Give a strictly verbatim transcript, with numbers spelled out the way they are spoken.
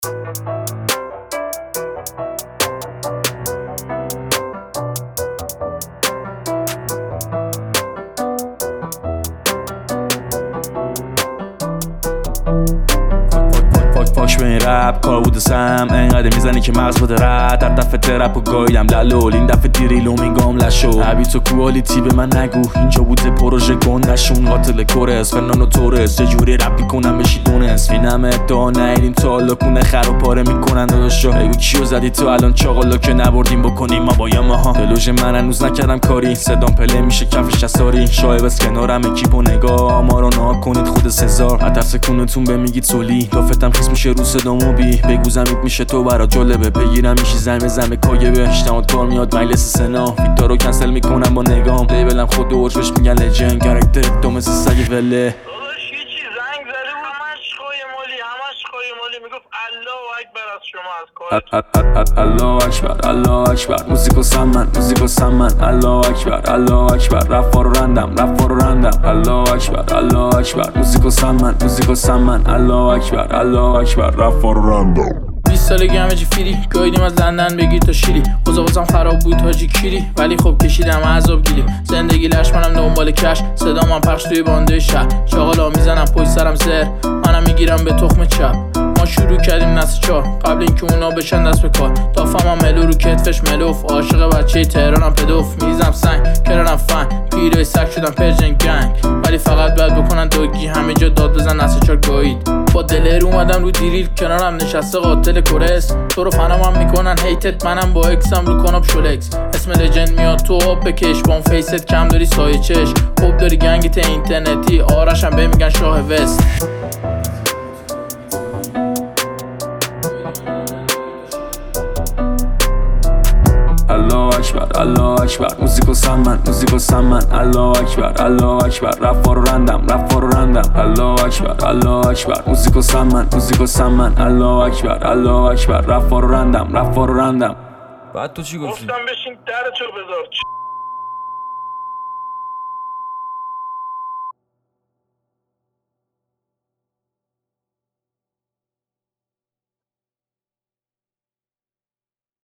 پاک به این رپ کار بوده سم انقدر میزنی که مغز بوده رد. هر دفعه ترپ و گایدم للول، این دفعه دیریلو میگم لشو. عبیت و کوالیتی به من نگو، اینجا بوده پروژه گندشون. قاتل کورس فرنانو تورس چه جوری رپ میکنم بشی دونست. این همه ادعا نهیدیم تا حالا کونه خر و پاره میکنن داداشا. بگو کیو زدی تو الان چاقالا که نبردیم بکنیم ما با یاماها. دلوژ من هنوز نکردم کاری، صدام پله میشه کفش اساری. شایب از کنارم اکیپ و نگاه ما رو نا کنید خود سزار. اترس کونتون به میگید سولی دافتم خیس میشه رو صدامو بی. بگو زمید میشه تو برا جالبه، بگیرم میشی زمه زمه کاگبه. اشتهات کار میاد مجلس سنا، ویکتار رو کنسل میکنم با نگام. لیبلم خود اوج بهش میگن لجند، کرکتر تو مثل سگ وله. میگفت الله اکبر از شما از کار الله اکبر الله اکبر موزیکو سمن موزیکو سمن. الله اکبر الله اکبر رفا رو رندم رفا رو رندم. الله اکبر الله اکبر موزیکو سمن موزیکو سمن. الله اکبر الله اکبر رفا رو رندم. بیست سالگی همه چی فیری، گایدیم از لندن بگیر تا شیری. اوضاع واسم خراب بود حاجی کیری، ولی خب کشیدم عذاب گیری. زندگی لش منم دنبال کش، صدا من پخش توی بانده شهر. چاقالا میزنم پشت سرم زر، منم میگیرم به تخم چپ. ما شروع کردیم نسل چار قبل اینکه اونا بشن دست به کار. دافم هم ملو رو کتفش ملوف، عاشق بچه تهرانم پدوف. میزم سنگ کردم فن، پیره سگ شدم پرژن گنگ. ولی فقط باید بکنن دوگی، همه جا داد بزن نسل چار گایید. با دلر اومدم رو دیریل، کنارم نشسته قاتل کورس. تو رو فنم هم میکنن هیتت، منم با اکسم رو کناب شولکس. اسم لجند میاد تو آب بکش، با اون فیست کم داری سایه چش. خوب داری گنگت اینترنتی، آرشم به میگن شاه وست. الله اکبر الله اکبر موزیکو سمن موزیکو سمن. الله اکبر الله اکبر رفا رو رندم رفا رو رندم. الله اکبر الله اکبر موزیکو سمن موزیکو سمن. الله اکبر الله اکبر رفا رو رندم رفا رو رندم. بعد تو چی گفتی؟ گفتم بشین درچو بذار.